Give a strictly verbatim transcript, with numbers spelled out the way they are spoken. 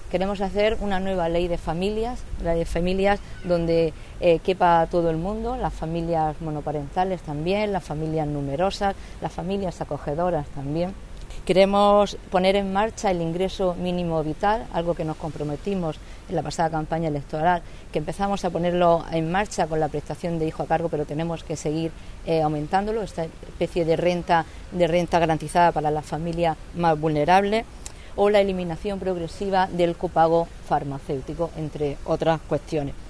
Queremos hacer una nueva ley de familias, la de familias donde eh, quepa todo el mundo, las familias monoparentales también, las familias numerosas, las familias acogedoras también. Queremos poner en marcha el ingreso mínimo vital, algo que nos comprometimos en la pasada campaña electoral, que empezamos a ponerlo en marcha con la prestación de hijo a cargo, pero tenemos que seguir eh, aumentándolo, esta especie de renta, de renta garantizada para las familias más vulnerables, o la eliminación progresiva del copago farmacéutico, entre otras cuestiones.